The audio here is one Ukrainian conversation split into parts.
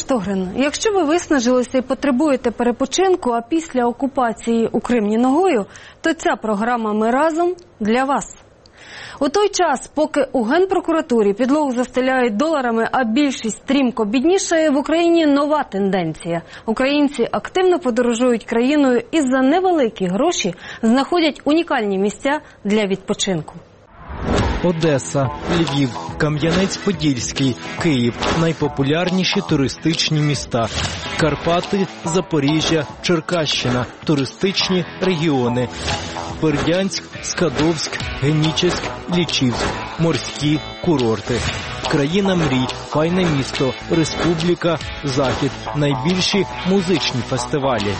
Штогрин, якщо ви виснажилися і потребуєте перепочинку, а після окупації у Крим ні ногою, то ця програма «Ми разом» для вас. У той час, поки у Генпрокуратурі підлогу застеляють доларами, а більшість стрімко біднішає, в Україні нова тенденція. Українці активно подорожують країною і за невеликі гроші знаходять унікальні місця для відпочинку. Одеса, Львів, Кам'янець-Подільський, Київ – найпопулярніші туристичні міста. Карпати, Запоріжжя, Черкащина – туристичні регіони. Бердянськ, Скадовськ, Генічеськ, Лічівськ – морські курорти. Країна мрій, файне місто, республіка, захід – найбільші музичні фестивалі.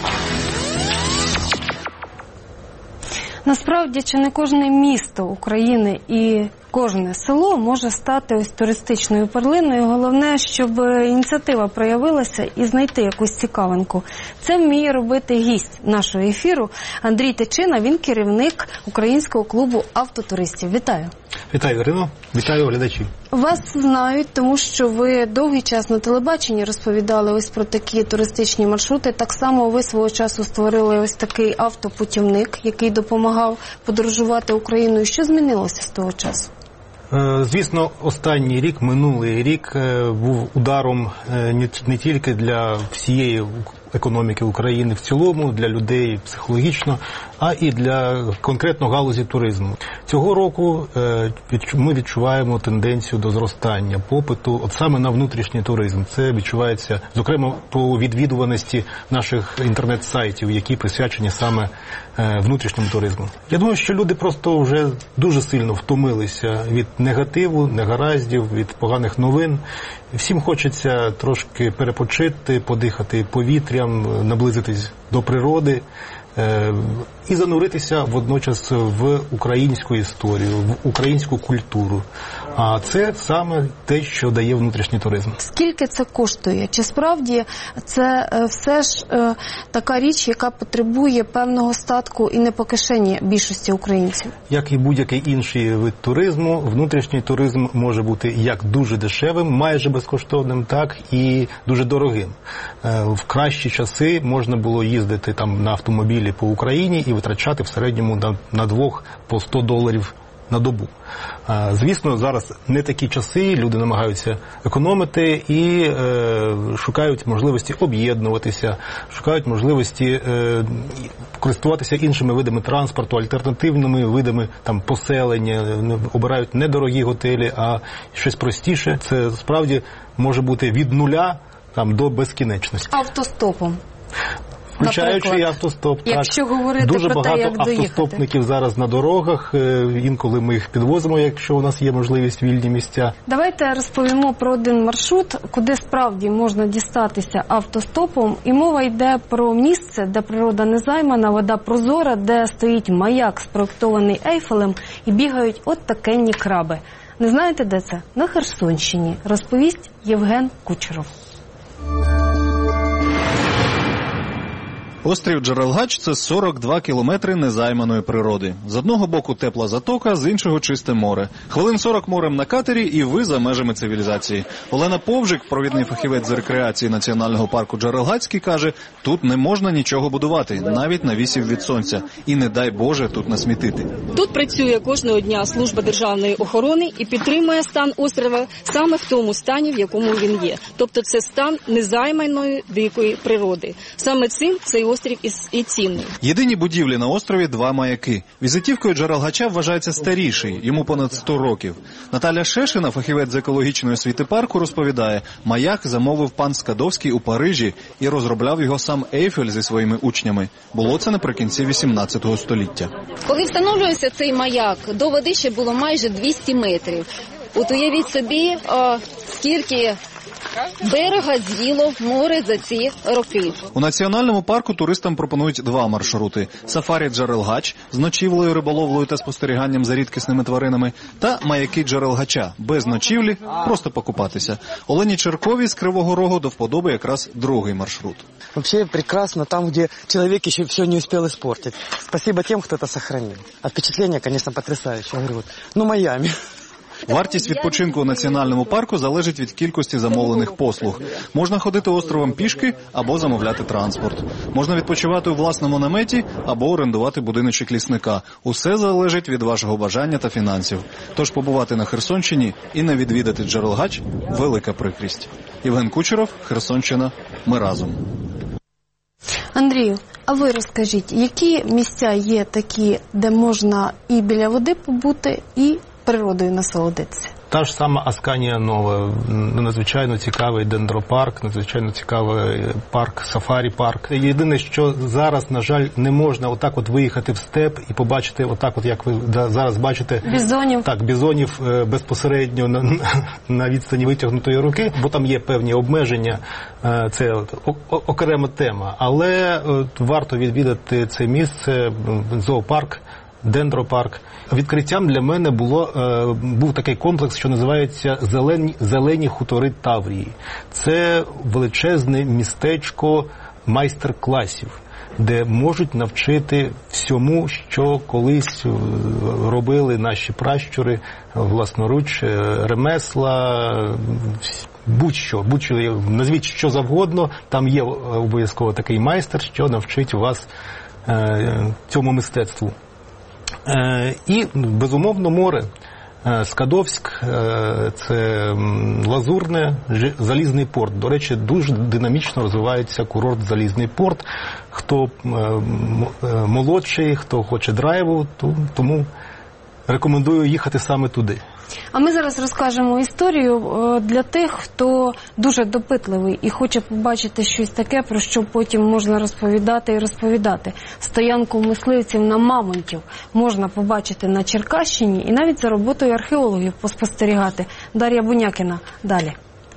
Насправді, чи не кожне місто України і кожне село може стати ось туристичною перлиною. Головне, щоб ініціатива проявилася і знайти якусь цікавинку. Це вміє робити гість нашого ефіру Андрій Тичина. Він керівник Українського клубу автотуристів. Вітаю. Вітаю, Ірино. Вітаю глядачів. Вас знають, тому що ви довгий час на телебаченні розповідали ось про такі туристичні маршрути. Так само ви свого часу створили ось такий автопутівник, який допомагав подорожувати Україною. Що змінилося з того часу? Звісно, останній рік, минулий рік, був ударом не тільки для всієї економіки України в цілому, для людей психологічно, а і для конкретно галузі туризму. Цього року ми відчуваємо тенденцію до зростання попиту от саме на внутрішній туризм. Це відчувається, зокрема, по відвідуваності наших інтернет-сайтів, які присвячені саме внутрішньому туризму. Я думаю, що люди просто вже дуже сильно втомилися від негативу, негараздів, від поганих новин. Всім хочеться трошки перепочити, подихати повітрям, наблизитись до природи і зануритися водночас в українську історію, в українську культуру. А це саме те, що дає внутрішній туризм. Скільки це коштує? Чи справді це все ж така річ, яка потребує певного статку і не по кишені більшості українців? Як і будь-який інший вид туризму, внутрішній туризм може бути як дуже дешевим, майже безкоштовним, так і дуже дорогим. В кращі часи можна було їздити там на автомобілі по Україні і витрачати в середньому на двох по $100 на добу. Звісно, зараз не такі часи, люди намагаються економити і шукають можливості об'єднуватися, шукають можливості користуватися іншими видами транспорту, альтернативними видами там поселення, обирають не дорогі готелі, а щось простіше. Це справді може бути від нуля там до безкінечності. Автостопом. Включаючи і автостоп. Якщо говорити дуже про те, багато як доїхати. автостопників зараз на дорогах, інколи ми їх підвозимо, якщо у нас є можливість, вільні місця. Давайте розповімо про один маршрут, куди справді можна дістатися автостопом. І мова йде про місце, де природа незаймана, вода прозора, де стоїть маяк, спроектований Ейфелем, і бігають от такенні краби. Не знаєте, де це? На Херсонщині. Розповість Євген Кучеров. Острів Джерелгач – це 42 кілометри незайманої природи. З одного боку тепла затока, з іншого чисте море. Хвилин 40 морем на катері і ви за межами цивілізації. Олена Повжик, провідний фахівець з рекреації Національного парку Джерелгацький, каже, тут не можна нічого будувати, навіть навісів від сонця. І не дай Боже тут насмітити. Тут працює кожного дня служба державної охорони і підтримує стан острова саме в тому стані, в якому він є. Тобто це стан незайманої дикої природи. Саме цим цей острів і цінний. Єдині будівлі на острові – 2 маяки. Візитівкою Джерелгача вважається старіший, йому понад 100 років. Наталя Шешина, фахівець з екологічної освіти парку, розповідає, маяк замовив пан Скадовський у Парижі і розробляв його сам Ейфель зі своїми учнями. Було це наприкінці 18 століття. Коли встановлювався цей маяк, до води ще було майже 200 метрів. От уявіть собі, скільки берега з'їло море за ці роки. У національному парку туристам пропонують 2 маршрути. Сафарі Джерелгач з ночівлею, риболовлею та спостеріганням за рідкісними тваринами та маяки Джерелгача без ночівлі, просто покупатися. Олені Черковій з Кривого Рогу до вподоби якраз 2-й маршрут. Вообще прекрасно там, где человек еще все не успел испортить. Спасибо тем, кто это сохранил. А впечатление, конечно, потрясающее. Я говорю, Майами. Вартість відпочинку у національному парку залежить від кількості замовлених послуг. Можна ходити островом пішки або замовляти транспорт. Можна відпочивати у власному наметі або орендувати будиночок лісника. Усе залежить від вашого бажання та фінансів. Тож побувати на Херсонщині і не відвідати Джерелгач – велика прикрість. Євген Кучеров, Херсонщина. Ми разом. Андрію, а ви розкажіть, які місця є такі, де можна і біля води побути, і природою насолодитися? Та ж сама Асканія Нова, надзвичайно цікавий дендропарк, надзвичайно цікавий парк, сафарі-парк. Єдине, що зараз, на жаль, не можна отак от виїхати в степ і побачити отак от, як ви зараз бачите, бізонів. Так, бізонів безпосередньо на відстані витягнутої руки, бо там є певні обмеження, це окрема тема. Але варто відвідати це місце, зоопарк, дендропарк. Відкриттям для мене був такий комплекс, що називається «Зелені хутори Таврії». Це величезне містечко майстер-класів, де можуть навчити всьому, що колись робили наші пращури власноруч, ремесла, будь-що, назвіть що завгодно, там є обов'язково такий майстер, що навчить вас цьому мистецтву. І, безумовно, море. Скадовськ, це Лазурне, Залізний порт. До речі, дуже динамічно розвивається курорт Залізний порт. Хто молодший, хто хоче драйву, тому рекомендую їхати саме туди. А ми зараз розкажемо історію для тих, хто дуже допитливий і хоче побачити щось таке, про що потім можна розповідати і розповідати. Стоянку мисливців на мамонтів можна побачити на Черкащині і навіть за роботою археологів поспостерігати. Дар'я Бунякіна. Далі.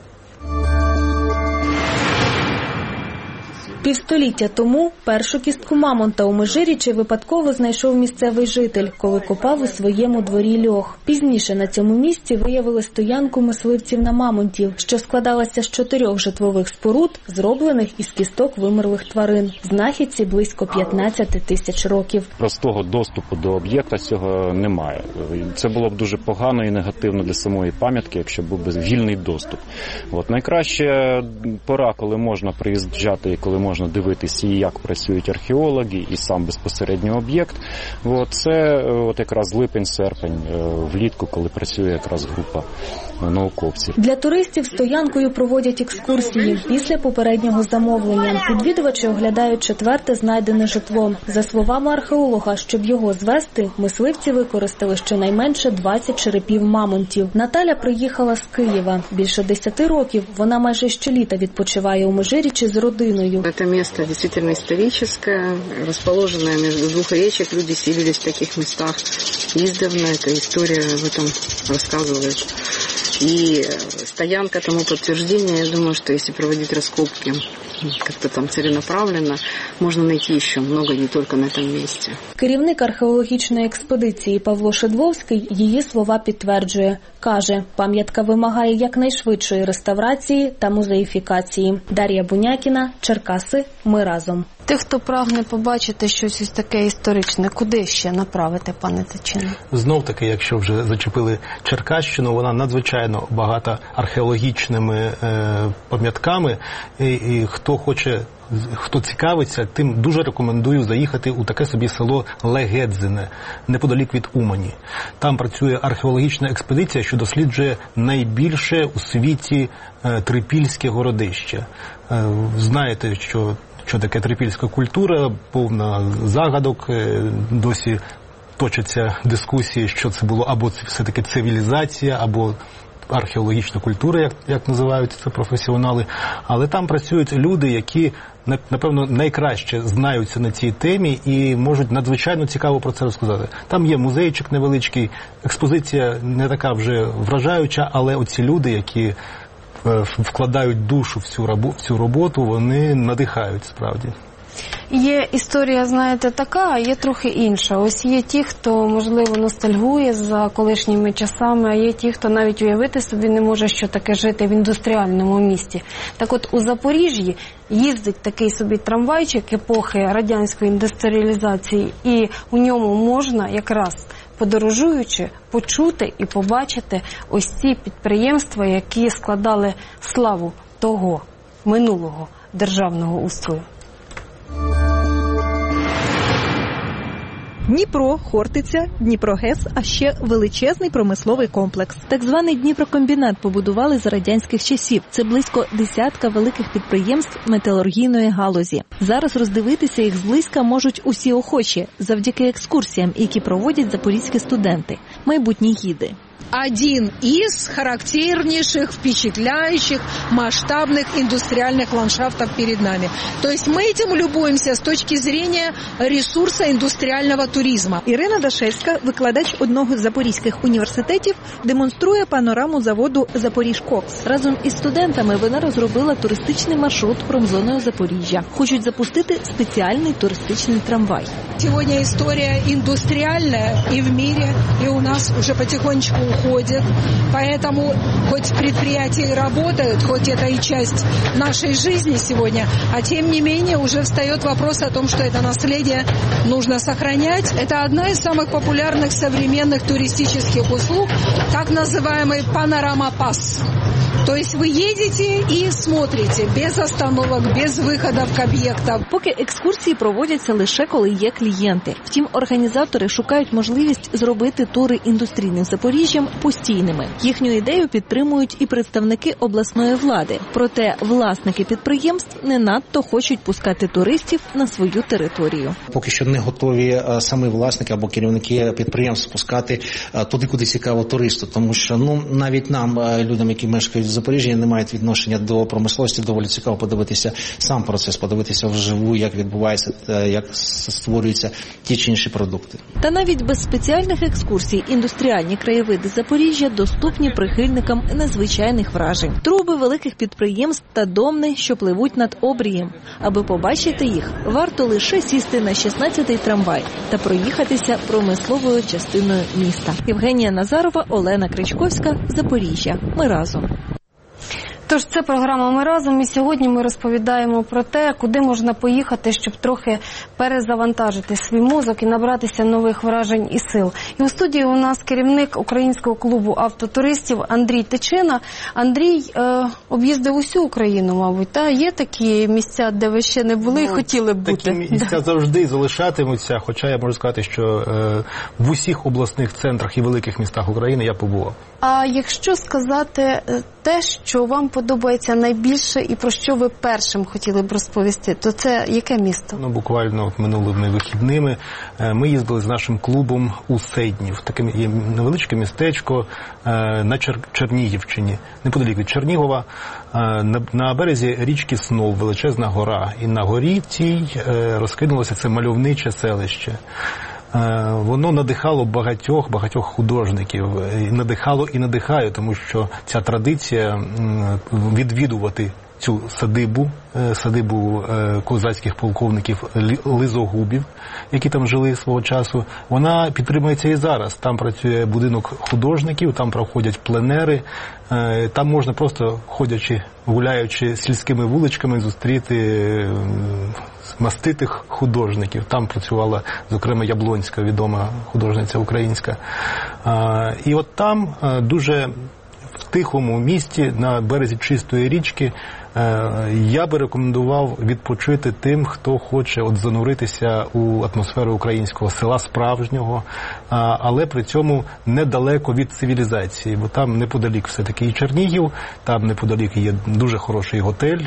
Півстоліття тому першу кістку мамонта у Межирічі випадково знайшов місцевий житель, коли копав у своєму дворі льох. Пізніше на цьому місці виявили стоянку мисливців на мамонтів, що складалася з 4 житлових споруд, зроблених із кісток вимерлих тварин. Знахідці близько 15 тисяч років. Простого доступу до об'єкта цього немає. Це було б дуже погано і негативно для самої пам'ятки, якщо був би вільний доступ. Найкраще пора, коли можна приїжджати і коли можна дивитися, як працюють археологи, і сам безпосередньо об'єкт. Це якраз липень-серпень, влітку, коли працює якраз група науковців. Для туристів стоянкою проводять екскурсії після попереднього замовлення. Відвідувачі оглядають 4-те знайдене житло. За словами археолога, щоб його звести, мисливці використали щонайменше 20 черепів мамонтів. Наталя приїхала з Києва. Більше 10 років вона майже щоліта відпочиває у Межирічі з родиною. Це місце дійсно історичне, розположене між 2 річок. Люди селились в таких містах издавна. Эта история об этом рассказывает. И стоянка тому подтверждение. Я думаю, что если проводить раскопки как-то там целенаправленно, можно найти еще много, не только на этом месте. Керівник археологічної експедиції Павло Шедвовський її слова підтверджує. Каже, пам'ятка вимагає якнайшвидшої реставрації та музеїфікації. Дар'я Бунякіна, Черкаси. Ми разом. Тих, хто прагне побачити щось ось таке історичне, куди ще направити, пане Тичине? Знов-таки, якщо вже зачепили Черкащину, вона надзвичайно багата археологічними пам'ятками. І хто цікавиться, тим дуже рекомендую заїхати у таке собі село Легедзине, неподалік від Умані. Там працює археологічна експедиція, що досліджує найбільше у світі трипільське городище. Знаєте, що таке трипільська культура, повна загадок, досі точаться дискусії, що це було або це все-таки цивілізація, або археологічна культура, як називають це професіонали. Але там працюють люди, які, напевно, найкраще знаються на цій темі і можуть надзвичайно цікаво про це розказати. Там є музейчик невеличкий, експозиція не така вже вражаюча, але оці люди, які вкладають душу в цю роботу, вони надихають справді. Є історія, знаєте, така, а є трохи інша. Ось є ті, хто, можливо, ностальгує за колишніми часами, а є ті, хто навіть уявити собі не може, що таке жити в індустріальному місті. Так от, у Запоріжжі їздить такий собі трамвайчик епохи радянської індустріалізації, і у ньому можна якраз подорожуючи, почути і побачити ось ці підприємства, які складали славу того минулого державного устрою. Дніпро, Хортиця, Дніпрогес, а ще величезний промисловий комплекс. Так званий Дніпрокомбінат побудували за радянських часів. Це близько 10 великих підприємств металургійної галузі. Зараз роздивитися їх зблизька можуть усі охочі, завдяки екскурсіям, які проводять запорізькі студенти, майбутні гіди. Один из характернейших, впечатляющих, масштабных индустриальных ландшафтов перед нами. То есть мы этим любуемся с точки зрения ресурса индустриального туризма. Ірина Дашевська, викладач одного з запорізьких університетів, демонструє панораму заводу «Запоріжкокс». Разом із студентами вона розробила туристичний маршрут промзоною Запоріжжя. Хочуть запустити спеціальний туристичний трамвай. Сегодня история индустриальная и в мире, и у нас уже потихонечку уходит. Поэтому хоть предприятия и работают, хоть это и часть нашей жизни сегодня, а тем не менее уже встает вопрос о том, что это наследие нужно сохранять. Это одна из самых популярных современных туристических услуг, так называемый панорама-пас. То есть вы едете и смотрите без остановок, без выходов к объектам. Поки екскурсії проводяться лише коли є клієнти. Втім, організатори шукають можливість зробити тури індустрійним Запоріжжям постійними. Їхню ідею підтримують і представники обласної влади. Проте власники підприємств не надто хочуть пускати туристів на свою територію. Поки що не готові самі власники або керівники підприємств пускати туди, куди цікаво туристу. Тому що навіть нам, людям, які мешкають в Запоріжжі, не мають відношення до промисловості, доволі цікаво подивитися сам процес, подивитися вживу, як відбувається, як створюються ті чи інші продукти. Та навіть без спеціальних екскурсій індустріальні краєвиди Запоріжжя доступні прихильникам незвичайних вражень. Труби великих підприємств та домни, що пливуть над обрієм. Аби побачити їх, варто лише сісти на 16-й трамвай та проїхатися промисловою частиною міста. Євгенія Назарова, Олена Кричковська, Запоріжжя. Ми разом. Тож це програма «Ми разом» і сьогодні ми розповідаємо про те, куди можна поїхати, щоб трохи перезавантажити свій мозок і набратися нових вражень і сил. І у студії у нас керівник Українського клубу автотуристів Андрій Тичина. Андрій об'їздив усю Україну, мабуть, та є такі місця, де ви ще не були і хотіли б бути? Такі місця завжди залишатимуться, хоча я можу сказати, що в усіх обласних центрах і великих містах України я побував. А якщо сказати те, що вам подобається найбільше і про що ви першим хотіли б розповісти, то це яке місто? Буквально минулими вихідними ми їздили з нашим клубом у Седнів. Таке є невеличке містечко на Чернігівщині, неподалік від Чернігова, на березі річки Снов, величезна гора. І на горі цій розкинулося це мальовниче селище. Воно надихало багатьох художників, надихало і надихає, тому що ця традиція відвідувати цю садибу козацьких полковників Лизогубів, які там жили свого часу, вона підтримується і зараз. Там працює будинок художників, там проходять пленери, там можна просто гуляючи сільськими вуличками, зустріти маститих художників. Там працювала, зокрема, Яблонська, відома художниця українська. І от там дуже в тихому місті, на березі чистої річки, я би рекомендував відпочити тим, хто хоче зануритися у атмосферу українського села справжнього, але при цьому недалеко від цивілізації, бо там неподалік все-таки і Чернігів, там неподалік є дуже хороший готель,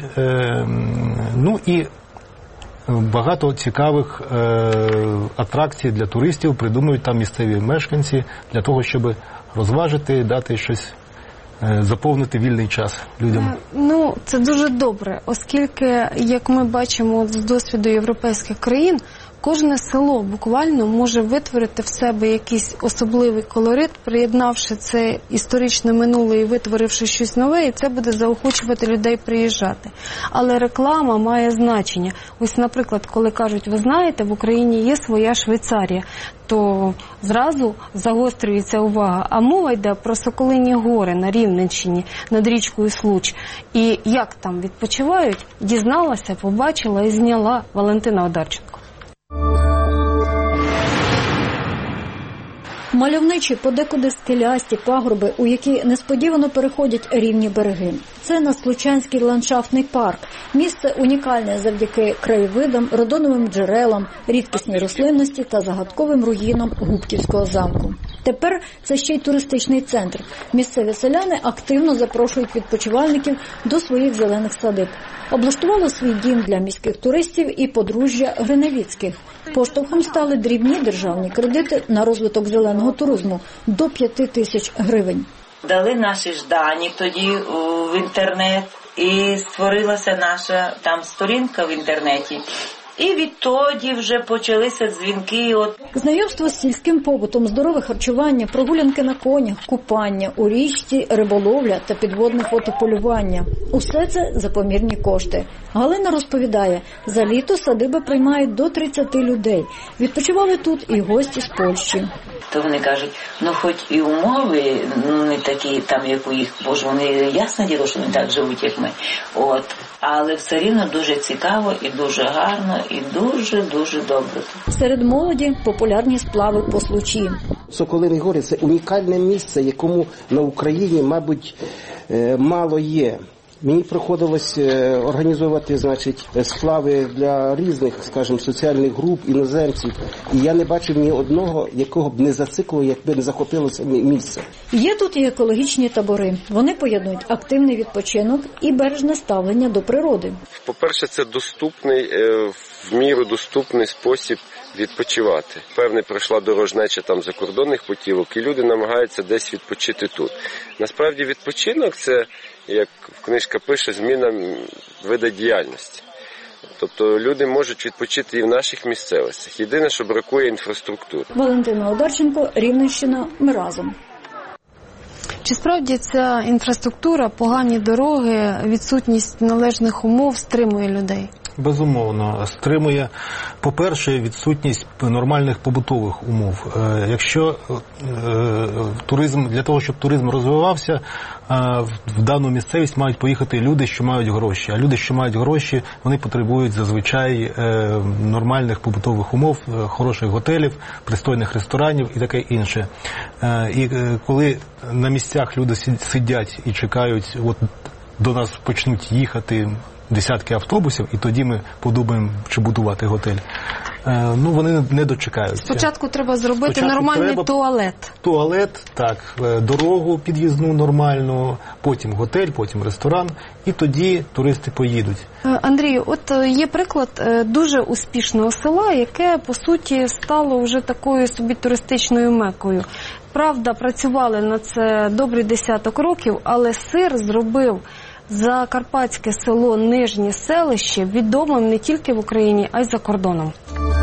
і багато цікавих атракцій для туристів придумують там місцеві мешканці для того, щоб розважити, дати щось, заповнити вільний час людям. Це дуже добре, оскільки, як ми бачимо з досвіду європейських країн, кожне село буквально може витворити в себе якийсь особливий колорит, приєднавши це історичне минуле і витворивши щось нове, і це буде заохочувати людей приїжджати. Але реклама має значення. Ось, наприклад, коли кажуть, ви знаєте, в Україні є своя Швейцарія, то зразу загострюється увага. А мова йде про Соколині гори на Рівненщині, над річкою Случ. І як там відпочивають, дізналася, побачила і зняла Валентина Одарченко. Мальовничі, подекуди скелясті пагорби, у які несподівано переходять рівні береги. Це Наслучанський ландшафтний парк. Місце унікальне завдяки краєвидам, родоновим джерелам, рідкісній рослинності та загадковим руїнам Губківського замку. Тепер це ще й туристичний центр. Місцеві селяни активно запрошують відпочивальників до своїх зелених садиб. Облаштували свій дім для міських туристів і подружжя Гриневіцьких. Поштовхом стали дрібні державні кредити на розвиток зеленого туризму до 5 тисяч гривень. Дали наші ж дані тоді в інтернет і створилася наша там сторінка в інтернеті. І відтоді вже почалися дзвінки. Знайомство з сільським побутом, здорове харчування, прогулянки на конях, купання у річці, риболовля та підводне фотополювання. Усе це за помірні кошти. Галина розповідає, за літо садиби приймають до 30 людей. Відпочивали тут і гості з Польщі. То вони кажуть, хоч і умови не такі, там, як у їх, бо ж вони, ясно діло, що не так живуть, як ми. Але все рівно дуже цікаво і дуже гарно, і дуже-дуже добре. Серед молоді популярні сплави по Случі. Соколині гори – це унікальне місце, якому на Україні, мабуть, мало є. Мені приходилось організовувати, сплави для різних, скажімо, соціальних груп, іноземців. І я не бачив ні одного, якого б не зациклило, якби не захопилося місце. Є тут і екологічні табори. Вони поєднують активний відпочинок і бережне ставлення до природи. По-перше, це доступний, в міру доступний спосіб відпочивати. Певне, пройшла дорожнеча там закордонних путівок, і люди намагаються десь відпочити тут. Насправді відпочинок – це, як книжка пише, зміна виду діяльності. Тобто люди можуть відпочити і в наших місцевостях. Єдине, що бракує інфраструктури. Валентина Одарченко, Рівненщина, ми разом. Чи справді ця інфраструктура, погані дороги, відсутність належних умов стримує людей? Безумовно, стримує, по-перше, відсутність нормальних побутових умов. Якщо туризм, для того, щоб туризм розвивався, в дану місцевість мають поїхати люди, що мають гроші. А люди, що мають гроші, вони потребують зазвичай нормальних побутових умов, хороших готелів, пристойних ресторанів і таке інше. І коли на місцях люди сидять і чекають, до нас почнуть їхати десятки автобусів, і тоді ми подумаємо, чи будувати готель. Вони не дочекаються. Спочатку треба зробити нормальний туалет. Туалет, так, дорогу під'їзну нормальну, потім готель, потім ресторан, і тоді туристи поїдуть. Андрію, є приклад дуже успішного села, яке, по суті, стало вже такою собі туристичною мекою. Правда, працювали на це добрий 10 років, але сир зробив закарпатське село Нижнє Селище відомим не тільки в Україні, а й за кордоном.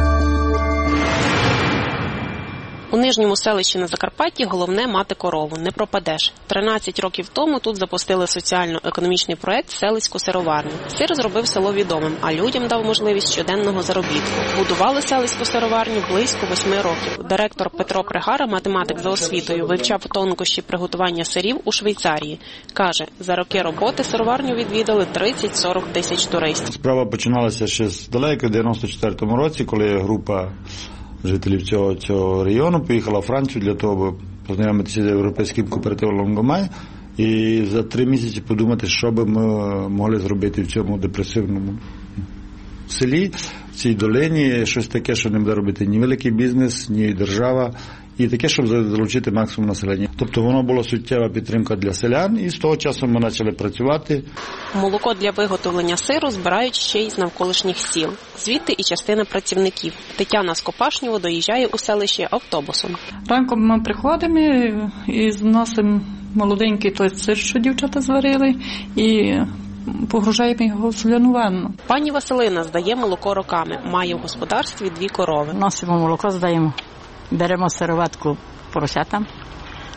У Нижньому Селищі на Закарпатті головне мати корову, не пропадеш. 13 років тому тут запустили соціально-економічний проект «Селиську сироварню». Сир зробив село відомим, а людям дав можливість щоденного заробітку. Будували селиську сироварню близько 8 років. Директор Петро Пригара, математик за освітою, вивчав тонкощі приготування сирів у Швейцарії. Каже, за роки роботи сироварню відвідали 30-40 тисяч туристів. Справа починалася ще здалека, в 94-му році, коли група жителів цього району поїхала в Францію для того, аби познайомитися з європейським кооперативом Лонгомай і за 3 місяці подумати, що би ми могли зробити в цьому депресивному селі, в цій долині, щось таке, що не буде робити ні великий бізнес, ні держава, і таке, щоб залучити максимум населення. Тобто воно була суттєва підтримка для селян, і з того часу ми почали працювати. Молоко для виготовлення сиру збирають ще й з навколишніх сіл. Звідти і частина працівників. Тетяна з Копашнього доїжджає у селище автобусом. Ранком ми приходимо і зносимо молоденький той сир, що дівчата зварили, і погружаємо його в соляну ванну. Пані Василина здає молоко роками. Має в господарстві 2 корови. Носимо молоко, здаємо. Беремо сироватку поросятам,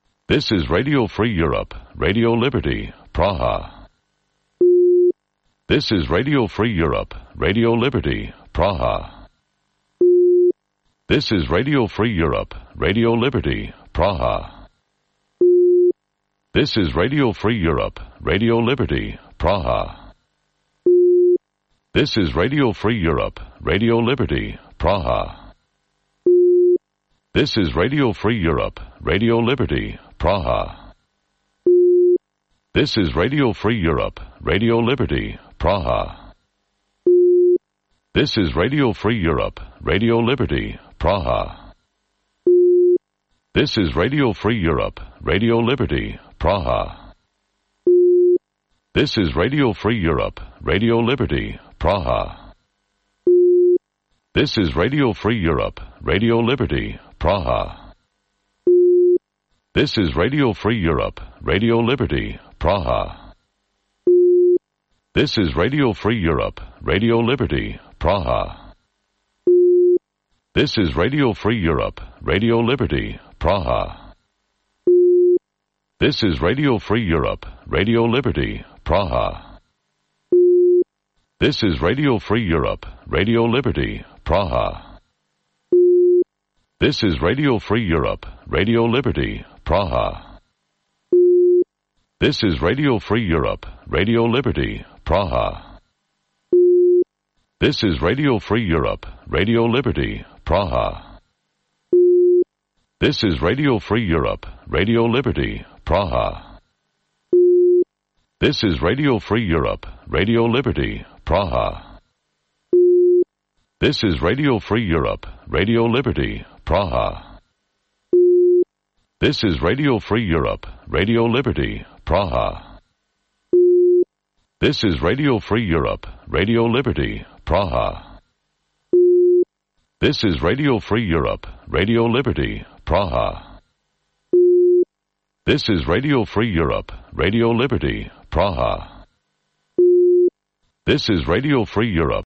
This is Radio Free Europe, Radio Liberty, Praha. This is Radio Free Europe, Radio Liberty, Praha. This is Radio Free Europe, Radio Liberty, Praha. This is Radio Free Europe, Radio Liberty, Praha. This is Radio Free Europe, Radio Liberty, Praha. This is Radio Free Europe, Radio Liberty, Praha. This is Radio Free Europe, Radio Liberty, Praha. This is Radio Free Europe, Radio Liberty, Praha. This is Radio Free Europe, Radio Liberty, Praha. This is Radio Free Europe, Radio Liberty, Praha. This is Radio Free Europe, Radio Liberty, Praha. This is Radio Free Europe, Radio Liberty, Praha. This is Radio Free Europe, Radio Liberty, Praha. This is Radio Free Europe, Radio Liberty, Praha. This is Radio Free Europe, Radio Liberty, Praha. This is Radio Free Europe, Radio Liberty, Praha. This is Radio Free Europe, Radio Liberty, Praha. This is Radio Free Europe, Radio Liberty, Praha. This is Radio Free Europe, Radio Liberty, Praha. This is Radio Free Europe, Radio Liberty, Praha. This is Radio Free Europe, Radio Liberty, Praha. This is Radio Free Europe, Radio Liberty, Praha. This is Radio Free Europe, Radio Liberty, Praha. This is Radio Free Europe, Radio Liberty, Praha. This is Radio Free Europe, Radio Liberty, Praha. This is Radio Free Europe, Radio Liberty, Praha. This is Radio Free Europe,